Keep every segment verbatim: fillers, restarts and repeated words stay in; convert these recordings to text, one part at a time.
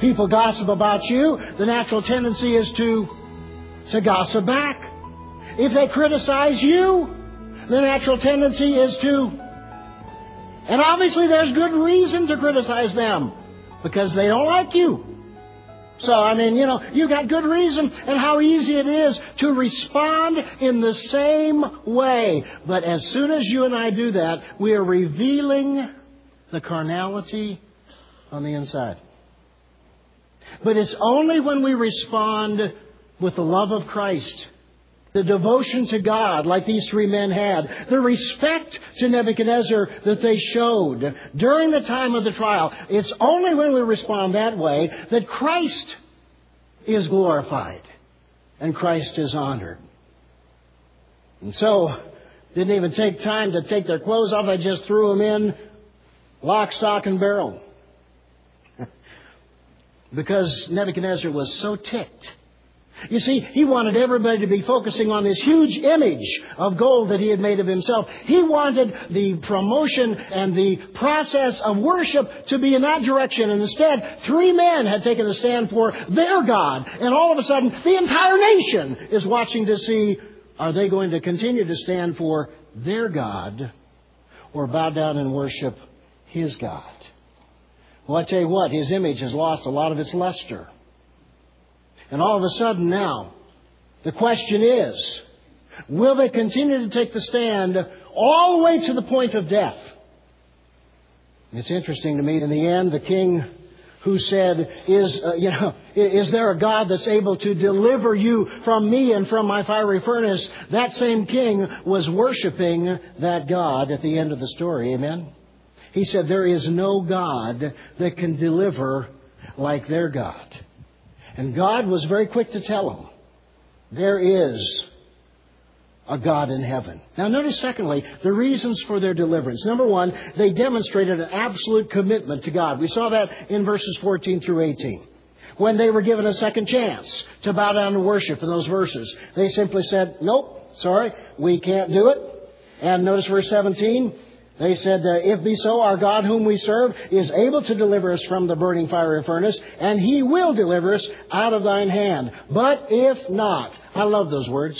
people gossip about you, the natural tendency is to, to gossip back. If they criticize you, the natural tendency is to... And obviously there's good reason to criticize them, because they don't like you. So, I mean, you know, you got good reason, and how easy it is to respond in the same way. But as soon as you and I do that, we are revealing the carnality on the inside. But it's only when we respond with the love of Christ, the devotion to God like these three men had, the respect to Nebuchadnezzar that they showed during the time of the trial. It's only when we respond that way that Christ is glorified and Christ is honored. And so, didn't even take time to take their clothes off. I just threw them in lock, stock, and barrel. Because Nebuchadnezzar was so ticked. You see, he wanted everybody to be focusing on this huge image of gold that he had made of himself. He wanted the promotion and the process of worship to be in that direction. And instead, three men had taken a stand for their God. And all of a sudden, the entire nation is watching to see, are they going to continue to stand for their God or bow down and worship his God? Well, I tell you what, his image has lost a lot of its luster. And all of a sudden now, the question is, will they continue to take the stand all the way to the point of death? It's interesting to me, in the end, the king who said, is, uh, you know, is there a God that's able to deliver you from me and from my fiery furnace? That same king was worshiping that God at the end of the story. Amen? He said, there is no God that can deliver like their God. And God was very quick to tell them, there is a God in heaven. Now notice secondly, the reasons for their deliverance. Number one, they demonstrated an absolute commitment to God. We saw that in verses fourteen through eighteen. When they were given a second chance to bow down and worship in those verses, they simply said, nope, sorry, we can't do it. And notice verse seventeen. They said, uh, if be so, our God whom we serve is able to deliver us from the burning fiery furnace, and he will deliver us out of thine hand. But if not, I love those words.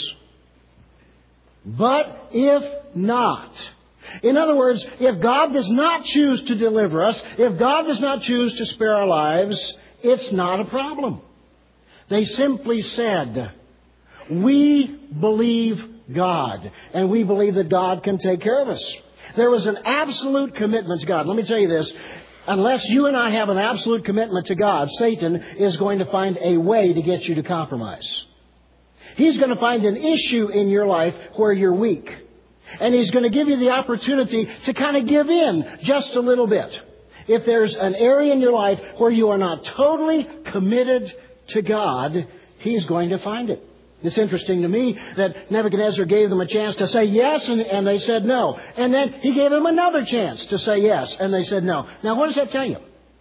But if not. In other words, if God does not choose to deliver us, if God does not choose to spare our lives, it's not a problem. They simply said, we believe God, and we believe that God can take care of us. There was an absolute commitment to God. Let me tell you this. Unless you and I have an absolute commitment to God, Satan is going to find a way to get you to compromise. He's going to find an issue in your life where you're weak. And he's going to give you the opportunity to kind of give in just a little bit. If there's an area in your life where you are not totally committed to God, he's going to find it. It's interesting to me that Nebuchadnezzar gave them a chance to say yes, and, and they said no. And then he gave them another chance to say yes, and they said no. Now, what does that tell you?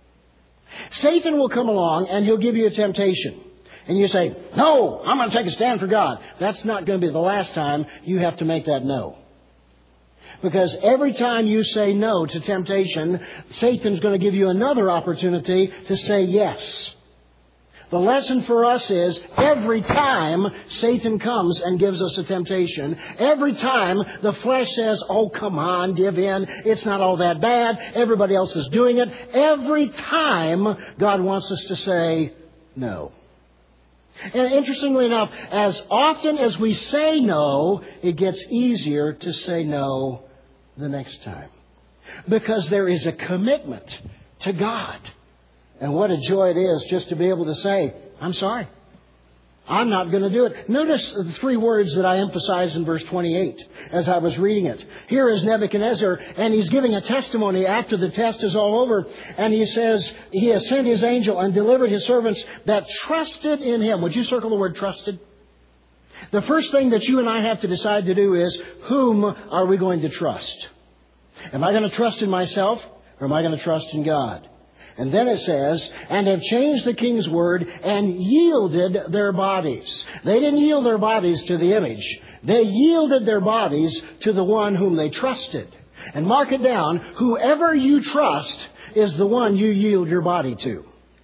Satan will come along and he'll give you a temptation. And you say, no, I'm going to take a stand for God. That's not going to be the last time you have to make that no. Because every time you say no to temptation, Satan's going to give you another opportunity to say yes. The lesson for us is every time Satan comes and gives us a temptation, every time the flesh says, oh, come on, give in, it's not all that bad, everybody else is doing it, every time God wants us to say no. And interestingly enough, as often as we say no, it gets easier to say no the next time. Because there is a commitment to God. And what a joy it is just to be able to say, I'm sorry. I'm not going to do it. Notice the three words that I emphasized in verse twenty-eight as I was reading it. Here is Nebuchadnezzar, and he's giving a testimony after the test is all over. And he says, he has sent his angel and delivered his servants that trusted in him. Would you circle the word trusted? The first thing that you and I have to decide to do is, whom are we going to trust? Am I going to trust in myself, or am I going to trust in God? And then it says, and have changed the king's word and yielded their bodies. They didn't yield their bodies to the image. They yielded their bodies to the one whom they trusted. And mark it down, whoever you trust is the one you yield your body to.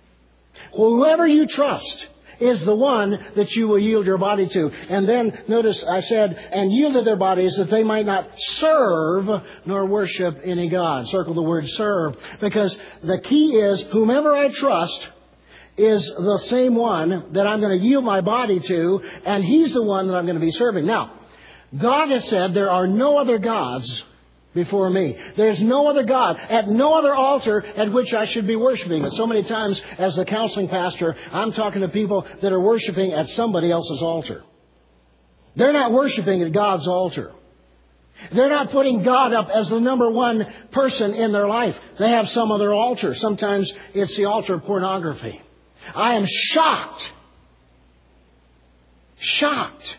Whoever you trust is the one that you will yield your body to. And then, notice I said, and yielded their bodies that they might not serve nor worship any God. Circle the word serve. Because the key is, whomever I trust is the same one that I'm going to yield my body to, and He's the one that I'm going to be serving. Now, God has said there are no other gods before me. There's no other God at no other altar at which I should be worshiping. But so many times as the counseling pastor, I'm talking to people that are worshiping at somebody else's altar. They're not worshiping at God's altar. They're not putting God up as the number one person in their life. They have some other altar. Sometimes it's the altar of pornography. I am shocked. Shocked.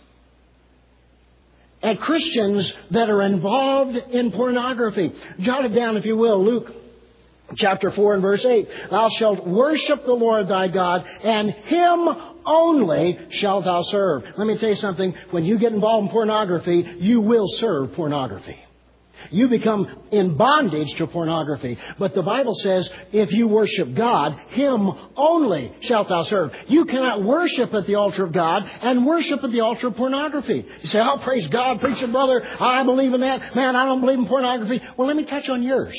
At Christians that are involved in pornography. Jot it down if you will. Luke chapter four and verse eight. Thou shalt worship the Lord thy God, and Him only shalt thou serve. Let me tell you something. When you get involved in pornography, you will serve pornography. You become in bondage to pornography. But the Bible says, if you worship God, Him only shalt thou serve. You cannot worship at the altar of God and worship at the altar of pornography. You say, oh, praise God, preacher brother, I believe in that. Man, I don't believe in pornography. Well, let me touch on yours.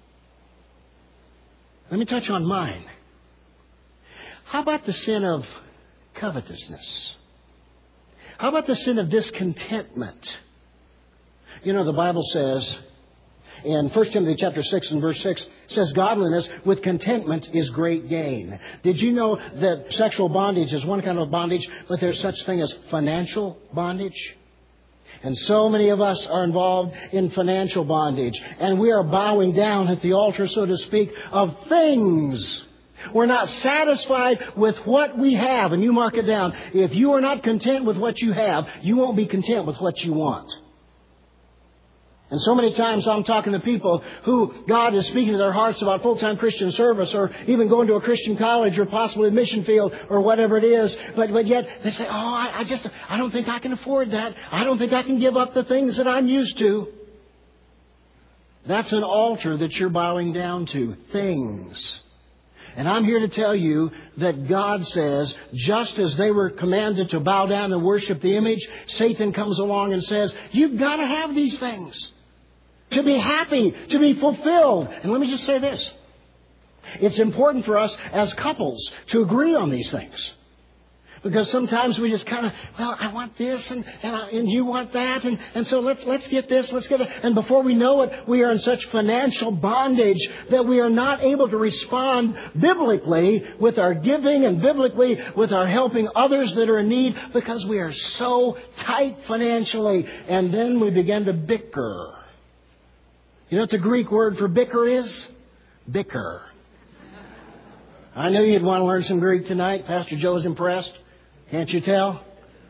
Let me touch on mine. How about the sin of covetousness? How about the sin of discontentment? You know, the Bible says in First Timothy chapter six and verse six, says godliness with contentment is great gain. Did you know that sexual bondage is one kind of bondage, but there's such thing as financial bondage? And so many of us are involved in financial bondage. And we are bowing down at the altar, so to speak, of things. We're not satisfied with what we have. And you mark it down. If you are not content with what you have, you won't be content with what you want. And so many times I'm talking to people who God is speaking to their hearts about full-time Christian service, or even going to a Christian college, or possibly a mission field, or whatever it is. But, but yet they say, oh, I, I just, I don't think I can afford that. I don't think I can give up the things that I'm used to. That's an altar that you're bowing down to. Things. And I'm here to tell you that God says, just as they were commanded to bow down and worship the image, Satan comes along and says, you've got to have these things. To be happy, to be fulfilled. And let me just say this. It's important for us as couples to agree on these things. Because sometimes we just kind of, well, I want this and and, I, and you want that. And, and so let's let's get this, let's get it. And before we know it, we are in such financial bondage that we are not able to respond biblically with our giving and biblically with our helping others that are in need, because we are so tight financially. And then we begin to bicker. You know what the Greek word for bicker is? Bicker. I knew you'd want to learn some Greek tonight. Pastor Joe's impressed. Can't you tell?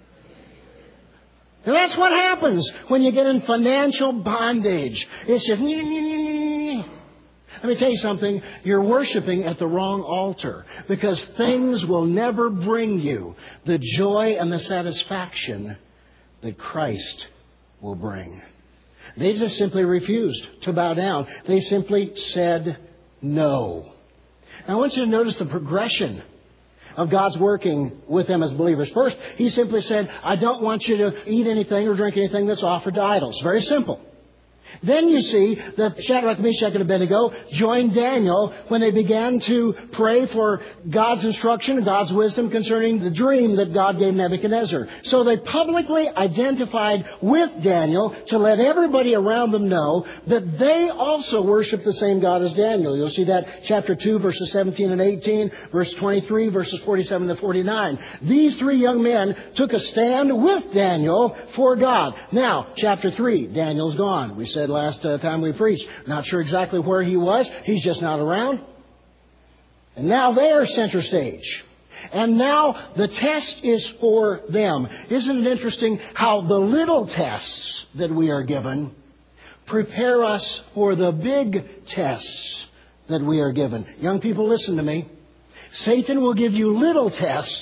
And that's what happens when you get in financial bondage. It's just... Let me tell you something. You're worshiping at the wrong altar, because things will never bring you the joy and the satisfaction that Christ will bring. They just simply refused to bow down. They simply said no. Now I want you to notice the progression of God's working with them as believers. First, He simply said, I don't want you to eat anything or drink anything that's offered to idols. Very simple. Then you see that Shadrach, Meshach, and Abednego joined Daniel when they began to pray for God's instruction and God's wisdom concerning the dream that God gave Nebuchadnezzar. So they publicly identified with Daniel to let everybody around them know that they also worship the same God as Daniel. You'll see that chapter two, verses seventeen and eighteen, verse twenty-three, verses forty-seven to forty-nine. These three young men took a stand with Daniel for God. Now, chapter three, Daniel's gone. We said last uh, time we preached, not sure exactly where he was. He's just not around. And now they're center stage. And now the test is for them. Isn't it interesting how the little tests that we are given prepare us for the big tests that we are given? Young people, listen to me. Satan will give you little tests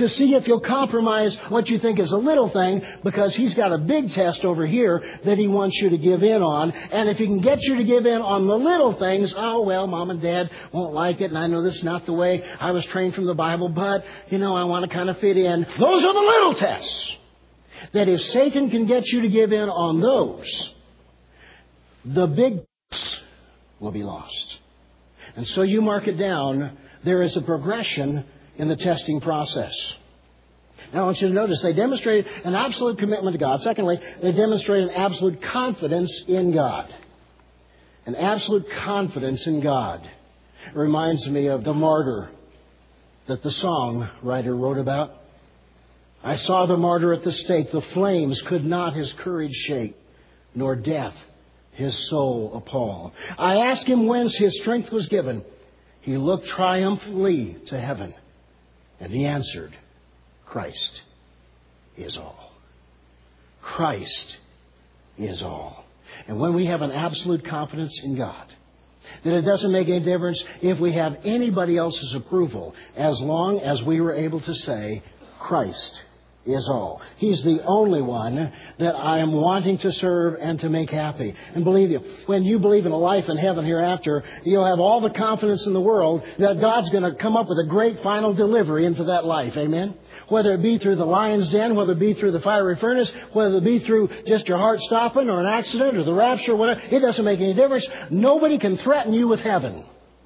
to see if you'll compromise what you think is a little thing, because He's got a big test over here that He wants you to give in on. And if He can get you to give in on the little things, oh, well, Mom and Dad won't like it, and I know this is not the way I was trained from the Bible, but, you know, I want to kind of fit in. Those are the little tests. That if Satan can get you to give in on those, the big will be lost. And so you mark it down. There is a progression in the testing process. Now I want you to notice they demonstrated an absolute commitment to God. Secondly, they demonstrated an absolute confidence in God. An absolute confidence in God. It reminds me of the martyr that the songwriter wrote about. I saw the martyr at the stake. The flames could not his courage shake, nor death his soul appall. I asked him whence his strength was given. He looked triumphantly to heaven, and he answered, Christ is all. Christ is all. And when we have an absolute confidence in God, that it doesn't make any difference if we have anybody else's approval, as long as we were able to say, Christ is all. He's the only one that I am wanting to serve and to make happy. And believe you, when you believe in a life in heaven hereafter, you'll have all the confidence in the world that God's going to come up with a great final delivery into that life. Amen? Whether it be through the lion's den, whether it be through the fiery furnace, whether it be through just your heart stopping or an accident or the rapture or whatever, it doesn't make any difference. Nobody can threaten you with heaven.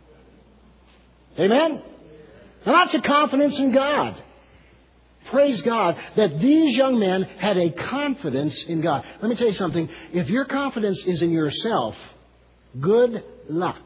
Amen? And that's a confidence in God. Praise God that these young men had a confidence in God. Let me tell you something. If your confidence is in yourself, good luck.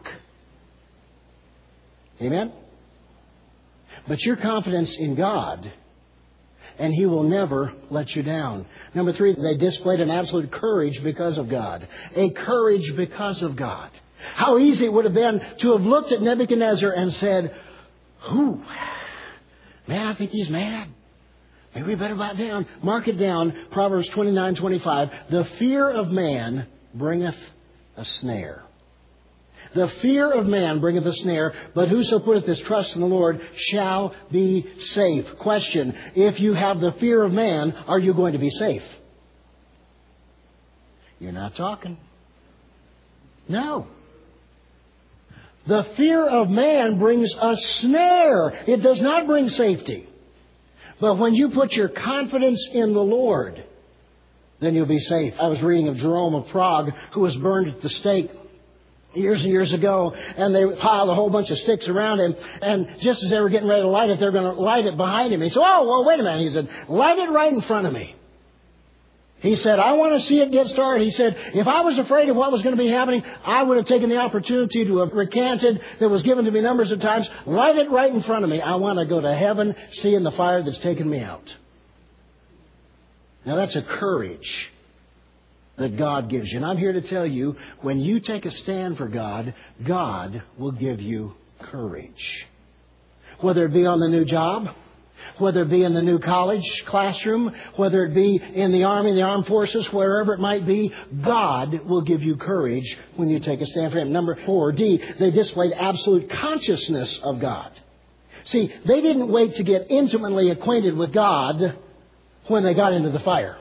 Amen? But your confidence in God, and He will never let you down. Number three, they displayed an absolute courage because of God. A courage because of God. How easy it would have been to have looked at Nebuchadnezzar and said, Whew, man, I think he's mad. Maybe we better back down. Mark it down. Proverbs twenty-nine twenty-five. The fear of man bringeth a snare. The fear of man bringeth a snare, but whoso putteth his trust in the Lord shall be safe. Question. If you have the fear of man, are you going to be safe? You're not talking. No. The fear of man brings a snare. It does not bring safety. But when you put your confidence in the Lord, then you'll be safe. I was reading of Jerome of Prague, who was burned at the stake years and years ago, and they piled a whole bunch of sticks around him, and just as they were getting ready to light it, they were going to light it behind him. He said, oh, well, wait a minute. He said, light it right in front of me. He said, I want to see it get started. He said, if I was afraid of what was going to be happening, I would have taken the opportunity to have recanted that was given to me numbers of times. Light it right in front of me. I want to go to heaven seeing the fire that's taken me out. Now that's a courage that God gives you. And I'm here to tell you, when you take a stand for God, God will give you courage. Whether it be on the new job, whether it be in the new college classroom, whether it be in the Army, the armed forces, wherever it might be, God will give you courage when you take a stand for Him. Number four, D, they displayed absolute consciousness of God. See, they didn't wait to get intimately acquainted with God when they got into the fire.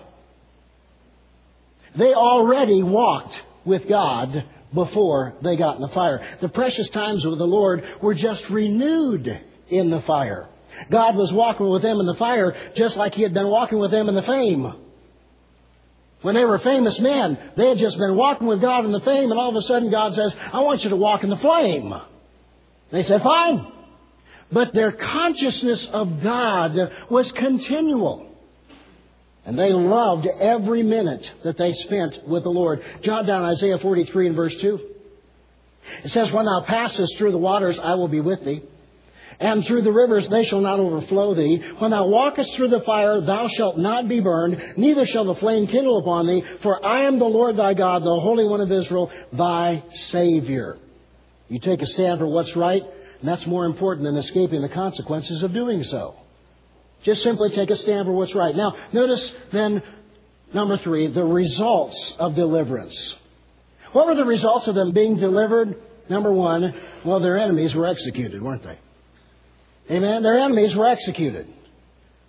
They already walked with God before they got in the fire. The precious times with the Lord were just renewed in the fire. God was walking with them in the fire just like He had been walking with them in the fame. When they were famous men, they had just been walking with God in the fame, and all of a sudden God says, I want you to walk in the flame. They said, fine. But their consciousness of God was continual. And they loved every minute that they spent with the Lord. Jot down Isaiah forty-three and verse two. It says, when thou passest through the waters, I will be with thee. And through the rivers they shall not overflow thee. When thou walkest through the fire, thou shalt not be burned, neither shall the flame kindle upon thee. For I am the Lord thy God, the Holy One of Israel, thy Savior. You take a stand for what's right, and that's more important than escaping the consequences of doing so. Just simply take a stand for what's right. Now, notice then, number three, the results of deliverance. What were the results of them being delivered? Number one, well, their enemies were executed, weren't they? Amen. Their enemies were executed.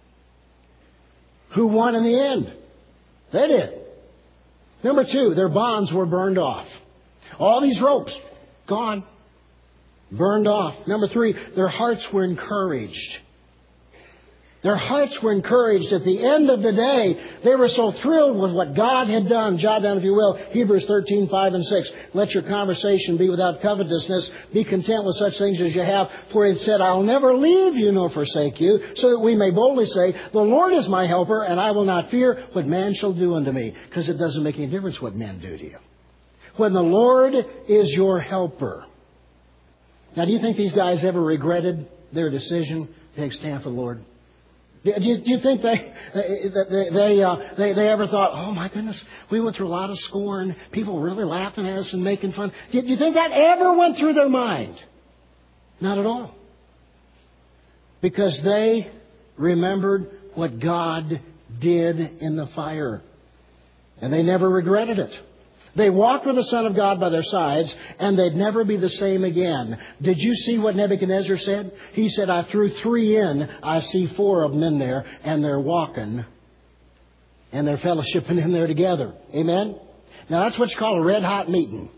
Who won in the end? They did. Number two, their bonds were burned off. All these ropes, gone. Burned off. Number three, their hearts were encouraged. Their hearts were encouraged. At the end of the day, they were so thrilled with what God had done. Jot down, if you will, Hebrews thirteen, five and six. Let your conversation be without covetousness. Be content with such things as you have. For it said, I'll never leave you nor forsake you, so that we may boldly say, the Lord is my helper, and I will not fear what man shall do unto me. Because it doesn't make any difference what men do to you. When the Lord is your helper. Now, do you think these guys ever regretted their decision to take stand for the Lord? Do you, do you think they they they, uh, they they ever thought, oh my goodness, we went through a lot of scorn, people really laughing at us and making fun? Do you, do you think that ever went through their mind? Not at all. Because they remembered what God did in the fire. And they never regretted it. They walked with the Son of God by their sides, and they'd never be the same again. Did you see what Nebuchadnezzar said? He said, I threw three in. I see four of them in there, and they're walking, and they're fellowshipping in there together. Amen? Now, that's what you call a red-hot meeting.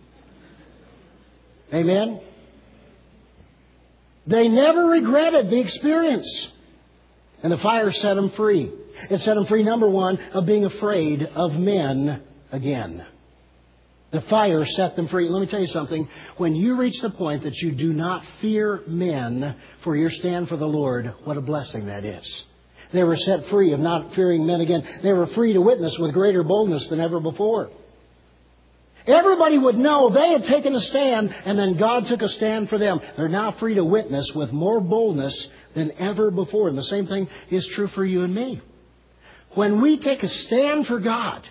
Amen? They never regretted the experience. And the fire set them free. It set them free, number one, of being afraid of men again. The fire set them free. Let me tell you something. When you reach the point that you do not fear men for your stand for the Lord, what a blessing that is. They were set free of not fearing men again. They were free to witness with greater boldness than ever before. Everybody would know they had taken a stand, and then God took a stand for them. They're now free to witness with more boldness than ever before. And the same thing is true for you and me. When we take a stand for God,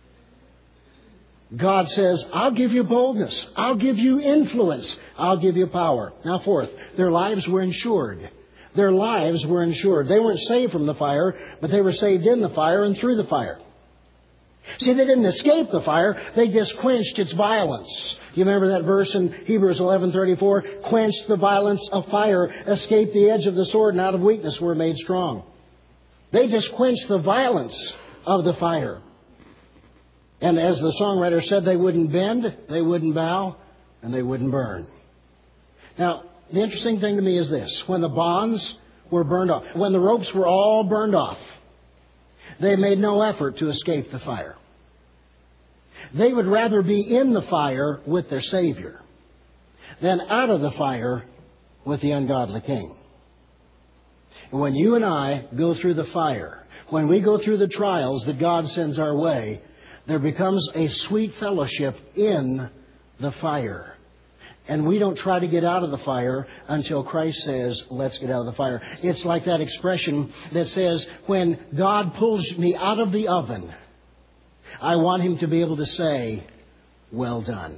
God says, I'll give you boldness. I'll give you influence. I'll give you power. Now, fourth, their lives were insured. Their lives were insured. They weren't saved from the fire, but they were saved in the fire and through the fire. See, they didn't escape the fire. They just quenched its violence. You remember that verse in Hebrews eleven thirty-four? Quenched the violence of fire, escaped the edge of the sword, and out of weakness were made strong. They just quenched the violence of the fire. And as the songwriter said, they wouldn't bend, they wouldn't bow, and they wouldn't burn. Now, the interesting thing to me is this. When the bonds were burned off, when the ropes were all burned off, they made no effort to escape the fire. They would rather be in the fire with their Savior than out of the fire with the ungodly king. And when you and I go through the fire, when we go through the trials that God sends our way, there becomes a sweet fellowship in the fire. And we don't try to get out of the fire until Christ says, let's get out of the fire. It's like that expression that says, when God pulls me out of the oven, I want Him to be able to say, well done.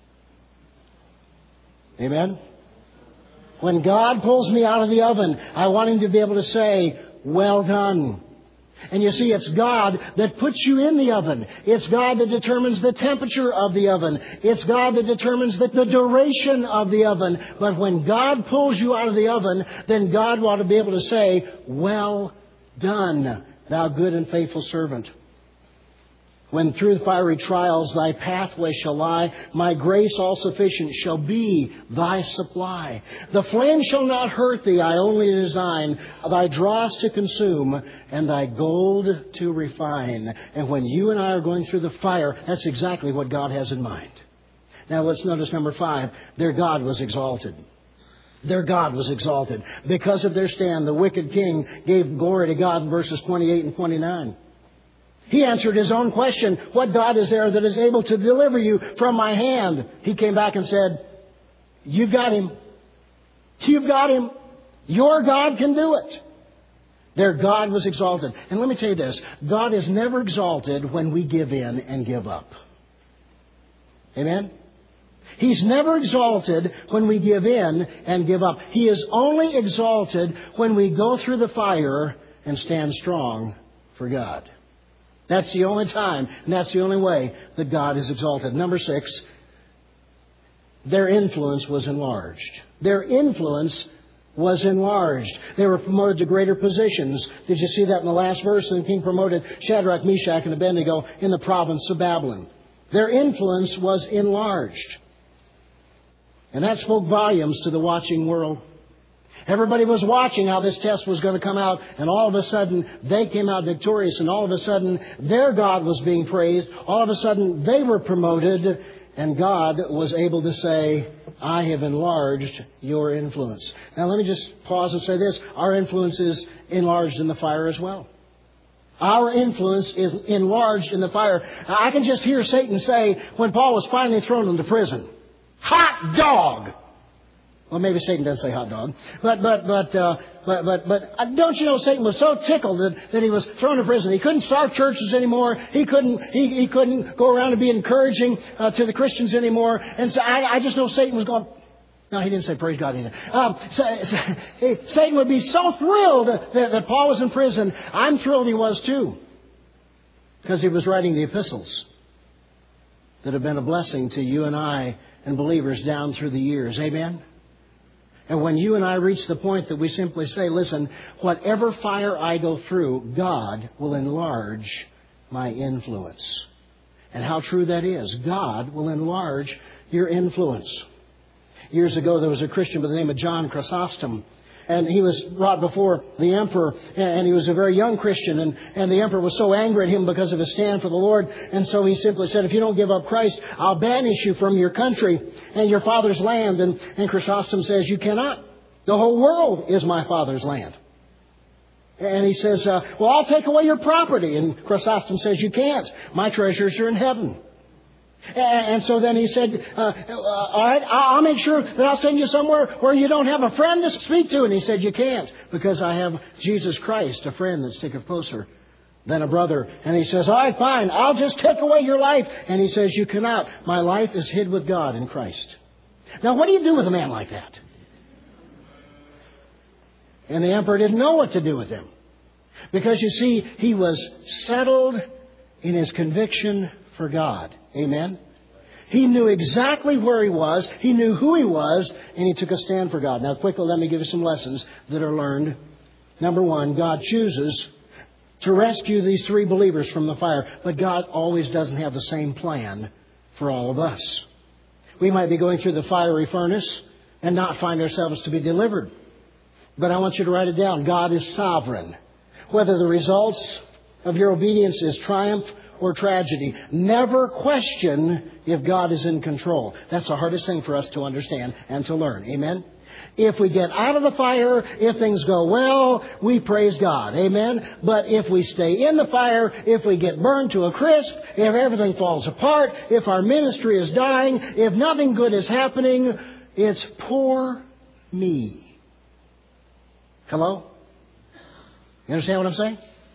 Amen? When God pulls me out of the oven, I want Him to be able to say, well done. And you see, it's God that puts you in the oven. It's God that determines the temperature of the oven. It's God that determines the, the duration of the oven. But when God pulls you out of the oven, then God ought to be able to say, well done, thou good and faithful servant. When through the fiery trials thy pathway shall lie, my grace all sufficient shall be thy supply. The flame shall not hurt thee, I only design thy dross to consume and thy gold to refine. And when you and I are going through the fire, that's exactly what God has in mind. Now let's notice number five, their God was exalted. Their God was exalted. Because of their stand, the wicked king gave glory to God in verses twenty-eight and twenty-nine. He answered his own question, what God is there that is able to deliver you from my hand? He came back and said, you've got him. You've got him. Your God can do it. Their God was exalted. And let me tell you this, God is never exalted when we give in and give up. Amen? He's never exalted when we give in and give up. He is only exalted when we go through the fire and stand strong for God. That's the only time, and that's the only way that God is exalted. Number six, their influence was enlarged. Their influence was enlarged. They were promoted to greater positions. Did you see that in the last verse? And the king promoted Shadrach, Meshach, and Abednego in the province of Babylon. Their influence was enlarged. And that spoke volumes to the watching world. Everybody was watching how this test was going to come out, and all of a sudden they came out victorious, and all of a sudden their God was being praised. All of a sudden they were promoted, and God was able to say, I have enlarged your influence. Now let me just pause and say this. Our influence is enlarged in the fire as well. Our influence is enlarged in the fire. I can just hear Satan say, when Paul was finally thrown into prison, hot dog! Well, maybe Satan doesn't say hot dog. But, but, but, uh, but, but, but, uh, don't you know Satan was so tickled that, that he was thrown to prison. He couldn't start churches anymore. He couldn't, he, he couldn't go around and be encouraging, uh, to the Christians anymore. And so I, I just know Satan was going, no, he didn't say praise God either. Um, so, so, Satan would be so thrilled that, that Paul was in prison. I'm thrilled he was too. Because he was writing the epistles that have been a blessing to you and I and believers down through the years. Amen? And when you and I reach the point that we simply say, listen, whatever fire I go through, God will enlarge my influence. And how true that is. God will enlarge your influence. Years ago, there was a Christian by the name of John Chrysostom. And he was brought before the emperor, and he was a very young Christian, and, and the emperor was so angry at him because of his stand for the Lord. And so he simply said, if you don't give up Christ, I'll banish you from your country and your father's land. And, and Chrysostom says, you cannot. The whole world is my father's land. And he says, uh, well, I'll take away your property. And Chrysostom says, you can't. My treasures are in heaven. And so then he said, uh, uh, all right, I'll make sure that I'll send you somewhere where you don't have a friend to speak to. And he said, you can't, because I have Jesus Christ, a friend that sticketh closer than a brother. And he says, all right, fine, I'll just take away your life. And he says, you cannot. My life is hid with God in Christ. Now, what do you do with a man like that? And the emperor didn't know what to do with him. Because, you see, he was settled in his conviction for God. Amen? He knew exactly where he was. He knew who he was. And he took a stand for God. Now, quickly, let me give you some lessons that are learned. Number one, God chooses to rescue these three believers from the fire. But God always doesn't have the same plan for all of us. We might be going through the fiery furnace and not find ourselves to be delivered. But I want you to write it down. God is sovereign. Whether the results of your obedience is triumph or tragedy, never question if God is in control. That's the hardest thing for us to understand and to learn. Amen? If we get out of the fire, if things go well, we praise God. Amen? But if we stay in the fire, if we get burned to a crisp, if everything falls apart, if our ministry is dying, if nothing good is happening, it's poor me. Hello? You understand what I'm saying?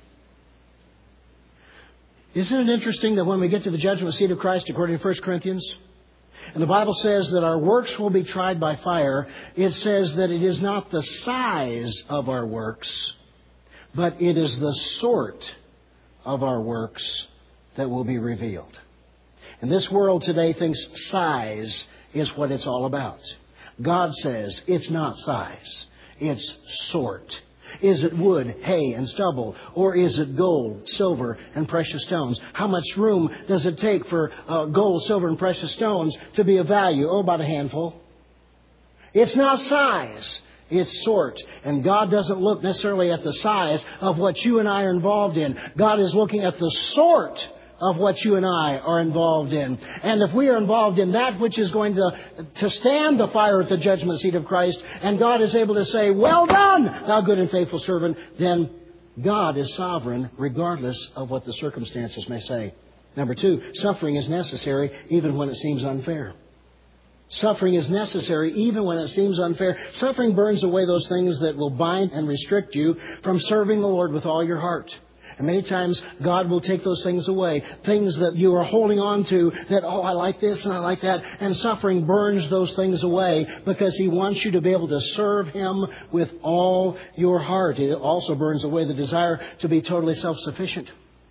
Isn't it interesting that when we get to the judgment seat of Christ, according to First Corinthians, and the Bible says that our works will be tried by fire, it says that it is not the size of our works, but it is the sort of our works that will be revealed. And this world today thinks size is what it's all about. God says it's not size, it's sort. Is it wood, hay, and stubble? Or is it gold, silver, and precious stones? How much room does it take for uh, gold, silver, and precious stones to be of value? Oh, about a handful. It's not size. It's sort. And God doesn't look necessarily at the size of what you and I are involved in. God is looking at the sort of what you and I are involved in. And if we are involved in that which is going to, to stand the fire at the judgment seat of Christ, and God is able to say, well done, thou good and faithful servant, then God is sovereign regardless of what the circumstances may say. Number two, suffering is necessary even when it seems unfair. Suffering is necessary even when it seems unfair. Suffering burns away those things that will bind and restrict you from serving the Lord with all your heart. And many times God will take those things away. Things that you are holding on to that, oh, I like this and I like that. And suffering burns those things away because He wants you to be able to serve Him with all your heart. It also burns away the desire to be totally self-sufficient.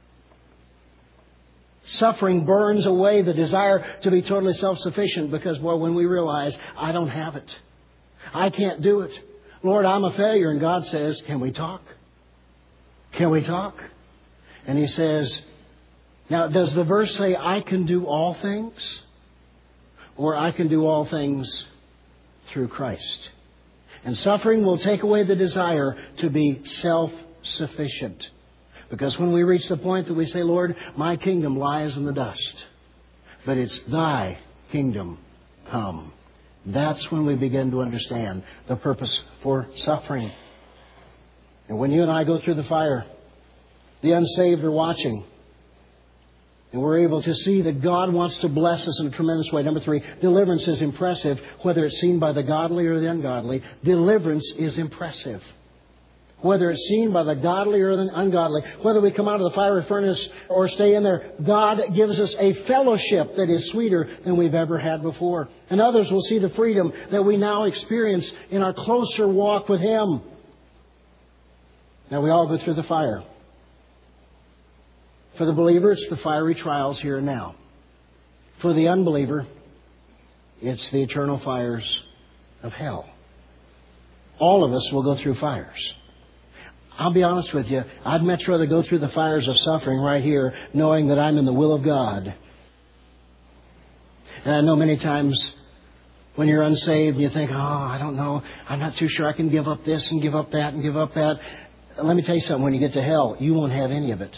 Suffering burns away the desire to be totally self-sufficient because, boy, when we realize I don't have it, I can't do it. Lord, I'm a failure. And God says, can we talk? Can we talk? And He says, now does the verse say, I can do all things? Or I can do all things through Christ? And suffering will take away the desire to be self-sufficient. Because when we reach the point that we say, Lord, my kingdom lies in the dust, but it's Thy kingdom come, that's when we begin to understand the purpose for suffering. And when you and I go through the fire, the unsaved are watching. And we're able to see that God wants to bless us in a tremendous way. Number three, deliverance is impressive, whether it's seen by the godly or the ungodly. Deliverance is impressive. Whether it's seen by the godly or the ungodly, whether we come out of the fiery furnace or stay in there, God gives us a fellowship that is sweeter than we've ever had before. And others will see the freedom that we now experience in our closer walk with Him. Now, we all go through the fire. For the believer, it's the fiery trials here and now. For the unbeliever, it's the eternal fires of hell. All of us will go through fires. I'll be honest with you, I'd much rather go through the fires of suffering right here, knowing that I'm in the will of God. And I know many times when you're unsaved, you think, oh, I don't know, I'm not too sure I can give up this and give up that and give up that. Let me tell you something, when you get to hell, you won't have any of it.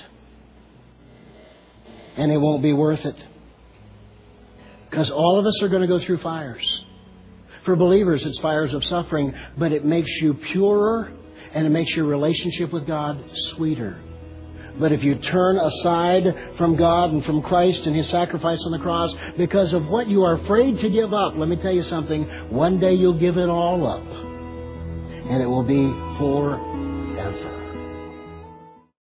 And it won't be worth it. Because all of us are going to go through fires. For believers, it's fires of suffering, but it makes you purer and it makes your relationship with God sweeter. But if you turn aside from God and from Christ and His sacrifice on the cross because of what you are afraid to give up, let me tell you something, one day you'll give it all up. And it will be forever.